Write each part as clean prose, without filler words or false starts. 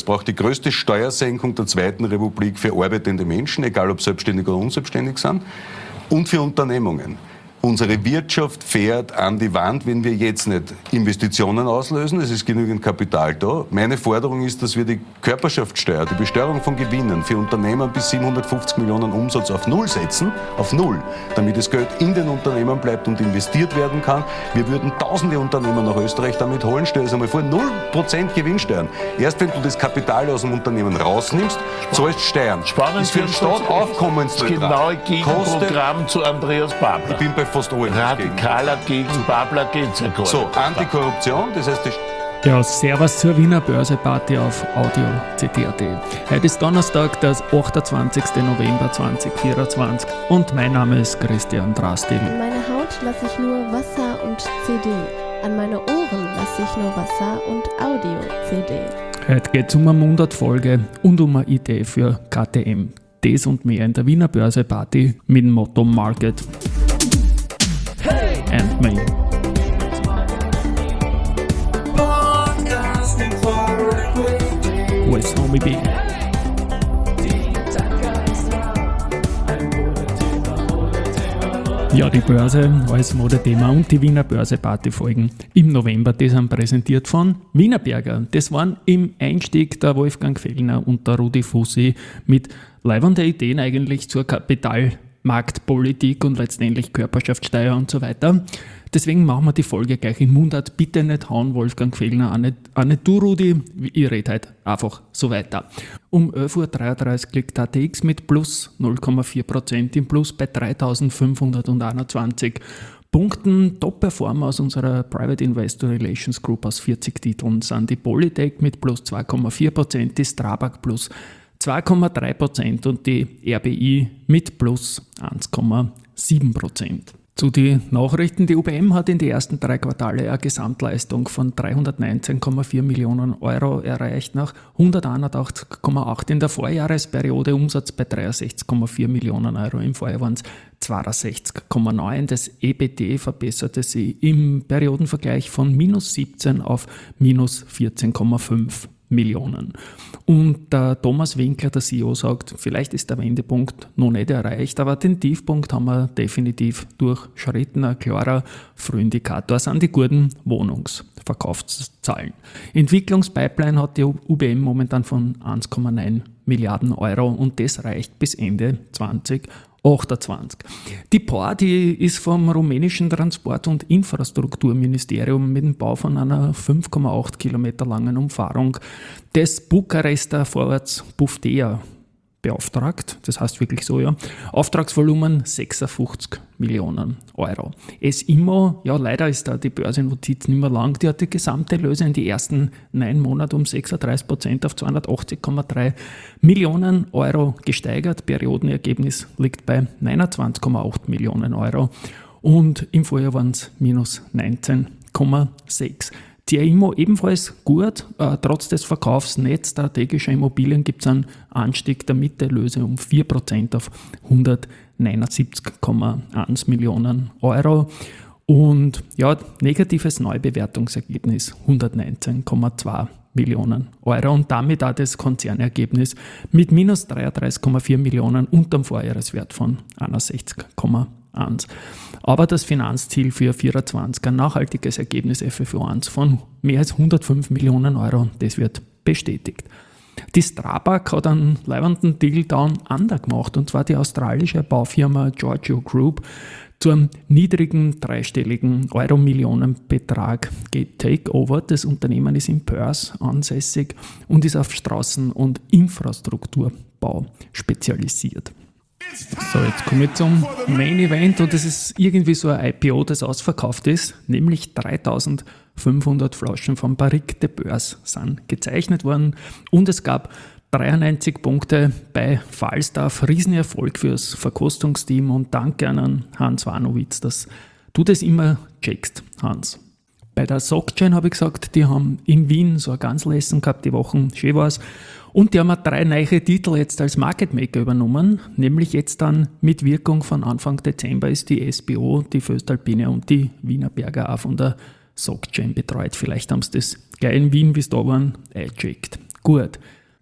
braucht die größte Steuersenkung der Zweiten Republik für arbeitende Menschen, egal ob selbstständig oder unselbstständig sind, und für Unternehmungen. Unsere Wirtschaft fährt an die Wand, wenn wir jetzt nicht Investitionen auslösen. Es ist genügend Kapital da. Meine Forderung ist, dass wir die Körperschaftssteuer, die Besteuerung von Gewinnen für Unternehmen bis 750 Millionen Umsatz auf Null setzen, auf Null, damit das Geld in den Unternehmen bleibt und investiert werden kann. Wir würden tausende Unternehmen nach Österreich damit holen. Stell dir das einmal vor, 0% Gewinnsteuern. Erst wenn du das Kapital aus dem Unternehmen rausnimmst, zahlst Steuern. Spannend ist für den Staat Aufkommensneutral. Genaue Gegenprogramm zu Andreas Babler. Ich bin bei fast allen radikaler gegen Babler geht's ja gar nicht. So, Antikorruption, das heißt, ja, servus zur Wiener Börseparty auf Audio CD.at. Heute ist Donnerstag, der 28. November 2024 und mein Name ist Christian Drastil. An meine Haut lasse ich nur Wasser und CD. An meine Ohren lasse ich nur Wasser und Audio-CD. Heute geht es um eine Mundartfolge und um eine Idee für KTM. Das und mehr in der Wiener Börseparty mit dem Motto Market and Me. With Homie B. Ja, die Börse als Modethema und die Wiener Börseparty folgen im November. Die sind präsentiert von Wienerberger. Das waren im Einstieg der Wolfgang Fellner und der Rudi Fussi mit leibenden Ideen eigentlich zur Kapitalmarktpolitik und letztendlich Körperschaftssteuer und so weiter. Deswegen machen wir die Folge gleich in Mundart. Bitte nicht hauen, Wolfgang Fellner, auch nicht du, Rudi. Ich rede halt einfach so weiter. Um 11.33 Uhr liegt ATX mit plus 0,4% im Plus bei 3.521 Punkten. Top-Performer aus unserer Private Investor Relations Group aus 40 Titeln sind die Polytech mit plus 2,4%, die Strabag plus 2,3% und die RBI mit plus 1,7%. Zu den Nachrichten, die UBM hat in den ersten 3 Quartale eine Gesamtleistung von 319,4 Millionen Euro erreicht, nach 181,8 in der Vorjahresperiode, Umsatz bei 63,4 Millionen Euro, im Vorjahr waren es 62,9. Das EBT verbesserte sich im Periodenvergleich von minus 17 auf minus 14,5 Millionen. Und der Thomas Winkler, der CEO, sagt, vielleicht ist der Wendepunkt noch nicht erreicht, aber den Tiefpunkt haben wir definitiv durchschritten. Ein klarer Frühindikator sind die guten Wohnungsverkaufszahlen. Entwicklungspipeline hat die UBM momentan von 1,9 Milliarden Euro und das reicht bis Ende 2028. Die POR, die ist vom rumänischen Transport- und Infrastrukturministerium mit dem Bau von einer 5,8 Kilometer langen Umfahrung des Bukarester Vorwärts Buftea beauftragt. Das heißt wirklich so, ja. Auftragsvolumen 56 Millionen Euro. SIMO, ja, leider ist da die Börsennotiz nicht mehr lang, die hat die gesamte Erlöse in die ersten 9 Monate um 36% auf 280,3 Millionen Euro gesteigert. Periodenergebnis liegt bei 29,8 Millionen Euro und im Vorjahr waren es minus 19,6. Die IMO ebenfalls gut, trotz des Verkaufs nicht strategischer Immobilien gibt es einen Anstieg der Miterlöse um 4% auf 179,1 Millionen Euro und ja, negatives Neubewertungsergebnis 119,2 Millionen Euro und damit auch das Konzernergebnis mit minus 33,4 Millionen unterm Vorjahreswert von 61,1. Aber das Finanzziel für 2024, ein nachhaltiges Ergebnis FFO1 von mehr als 105 Millionen Euro, das wird bestätigt. Die Strabag hat einen leibenden Deal Down Under gemacht, und zwar die australische Baufirma Giorgio Group zu einem niedrigen dreistelligen Euro-Millionenbetrag geht Takeover. Das Unternehmen ist in Perth ansässig und ist auf Straßen- und Infrastrukturbau spezialisiert. So, jetzt komme ich zum Main Event und das ist irgendwie so ein IPO, das ausverkauft ist, nämlich 3.500 Flaschen von Barrique de Beurs sind gezeichnet worden und es gab 93 Punkte bei Falstaff. Riesenerfolg fürs Verkostungsteam und danke an Hans Warnowitz, dass du das immer checkst, Hans. Bei der SocGen habe ich gesagt, die haben in Wien so ein Ganzlessen gehabt, die Wochen, schön war's. Und die haben 3 neue Titel jetzt als Market Maker übernommen, nämlich jetzt dann mit Wirkung von Anfang Dezember ist die SBO, die Föstalpine und die Wienerberger auch von der SocGen betreut. Vielleicht haben sie das gleich in Wien, wie es da waren, eingecheckt. gut.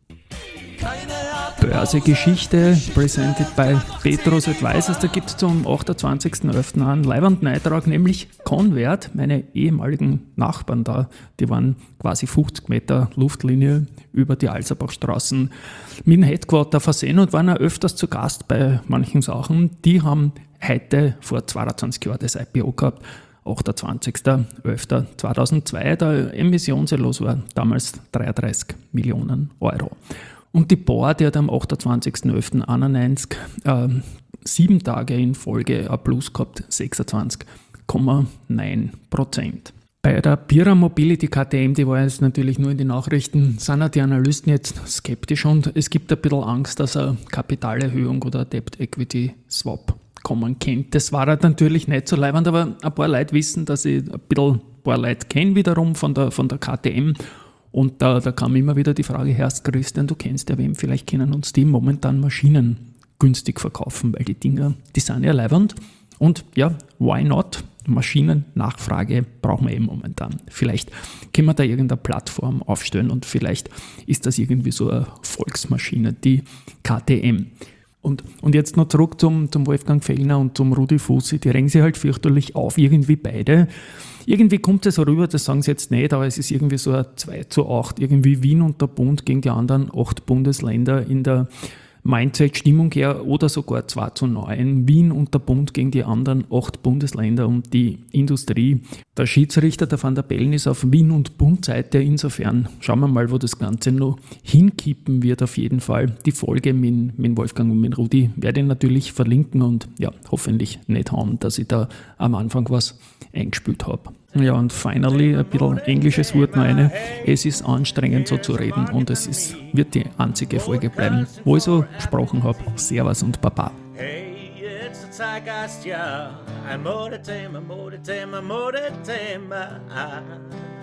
Börsegeschichte, presented by Petros Advisors. Da gibt es zum 28.11. einen leibenden Eintrag, nämlich Convert, meine ehemaligen Nachbarn da, die waren quasi 50 Meter Luftlinie über die Alserbachstraßen mit dem Headquarter versehen und waren auch öfters zu Gast bei manchen Sachen. Die haben heute vor 22 Jahren das IPO gehabt, 28.11.2002. Der Emissionserlös war damals 33 Millionen Euro. Und die Board, die hat am 28.11.91 7 Tage in Folge ein Plus gehabt, 26,9%. Bei der Pira Mobility KTM, die war jetzt natürlich nur in den Nachrichten, sind auch die Analysten jetzt skeptisch und es gibt ein bisschen Angst, dass eine Kapitalerhöhung oder ein Debt-Equity-Swap kommen könnte. Das war halt natürlich nicht so leibend, aber ein paar Leute wissen, dass ich ein paar Leute kenne wiederum von der KTM. Und da kam immer wieder die Frage, Herr Christian, du kennst ja wem, vielleicht können uns die momentan Maschinen günstig verkaufen, weil die Dinger, die sind ja leibend. Und ja, why not? Maschinennachfrage brauchen wir eben momentan. Vielleicht können wir da irgendeine Plattform aufstellen und vielleicht ist das irgendwie so eine Volksmaschine, die KTM. Und jetzt noch zurück zum Wolfgang Fellner und zum Rudi Fussi, die regen sich halt fürchterlich auf, irgendwie beide. Irgendwie kommt es so rüber, das sagen sie jetzt nicht, aber es ist irgendwie so ein 2:8, irgendwie Wien und der Bund gegen die anderen 8 Bundesländer in der Mindset-Stimmung her oder sogar 2:9, Wien und der Bund gegen die anderen 8 Bundesländer und die Industrie. Der Schiedsrichter, der Van der Bellen, ist auf Wien- und Bund-Seite, insofern schauen wir mal, wo das Ganze noch hinkippen wird auf jeden Fall. Die Folge mit Wolfgang und mit Rudi werde ich natürlich verlinken und ja, hoffentlich nicht hauen, dass ich da am Anfang was eingespielt habe. Ja, und finally ein bisschen englisches Wort noch eine. Es ist anstrengend so zu reden und wird die einzige Folge bleiben, wo ich so gesprochen habe. Servus und Baba. Hey, it's a Zeitgeist, ja. Ein Modethema, Modethema, Modethema.